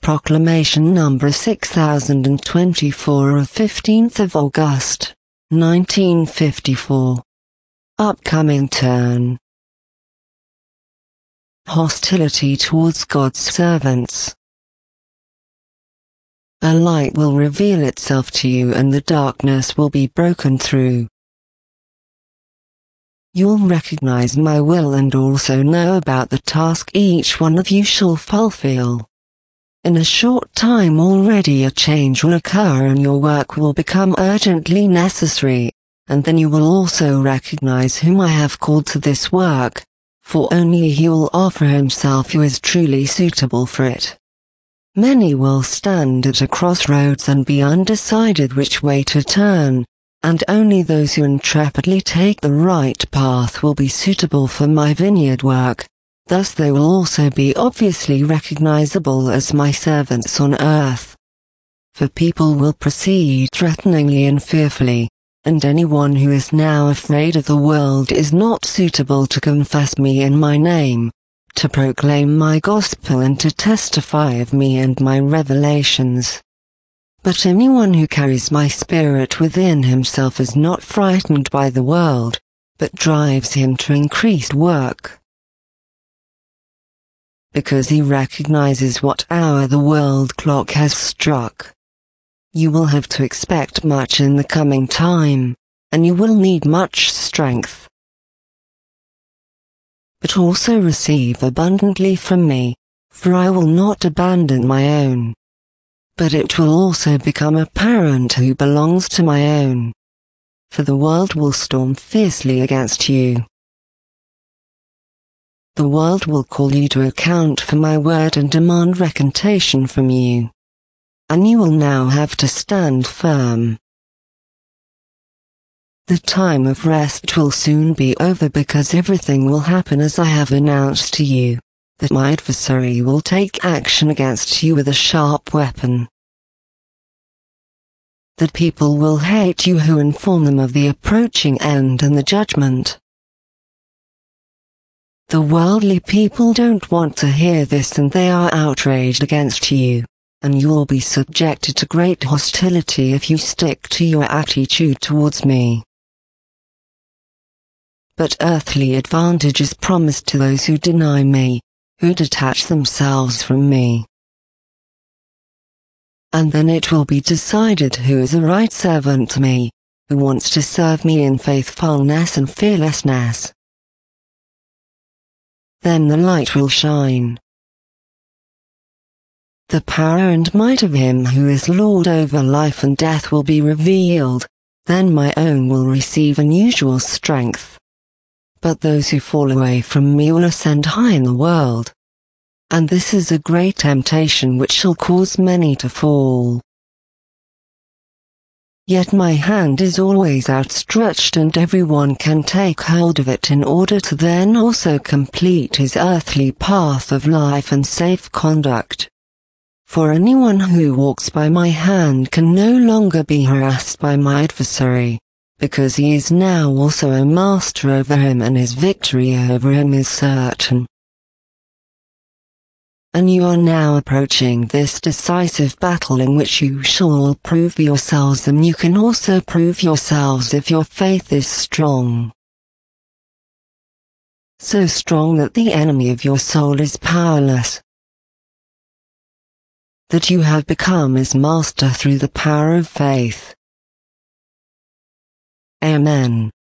Proclamation number 6024 of 15th of August, 1954. Upcoming turn. Hostility towards God's servants. A light will reveal itself to you and the darkness will be broken through. You'll recognize my will and also know about the task each one of you shall fulfill. In a short time already a change will occur and your work will become urgently necessary, and then you will also recognize whom I have called to this work, for only he will offer himself who is truly suitable for it. Many will stand at a crossroads and be undecided which way to turn, and only those who intrepidly take the right path will be suitable for my vineyard work. Thus they will also be obviously recognizable as my servants on earth. For people will proceed threateningly and fearfully, and anyone who is now afraid of the world is not suitable to confess me in my name, to proclaim my gospel and to testify of me and my revelations. But anyone who carries my spirit within himself is not frightened by the world, but drives him to increased work. Because he recognizes what hour the world clock has struck. You will have to expect much in the coming time, and you will need much strength. But also receive abundantly from me, for I will not abandon my own. But it will also become apparent who belongs to my own. For the world will storm fiercely against you. The world will call you to account for my word and demand recantation from you. And you will now have to stand firm. The time of rest will soon be over because everything will happen as I have announced to you, that my adversary will take action against you with a sharp weapon. That people will hate you who inform them of the approaching end and the judgment. The worldly people don't want to hear this and they are outraged against you, and you will be subjected to great hostility if you stick to your attitude towards me. But earthly advantage is promised to those who deny me, who detach themselves from me. And then it will be decided who is a right servant to me, who wants to serve me in faithfulness and fearlessness. Then the light will shine. The power and might of him who is Lord over life and death will be revealed, then my own will receive unusual strength. But those who fall away from me will ascend high in the world. And this is a great temptation which shall cause many to fall. Yet my hand is always outstretched and everyone can take hold of it in order to then also complete his earthly path of life and safe conduct. For anyone who walks by my hand can no longer be harassed by my adversary, because he is now also a master over him and his victory over him is certain. And you are now approaching this decisive battle in which you shall all prove yourselves, and you can also prove yourselves if your faith is strong. So strong that the enemy of your soul is powerless. That you have become his master through the power of faith. Amen.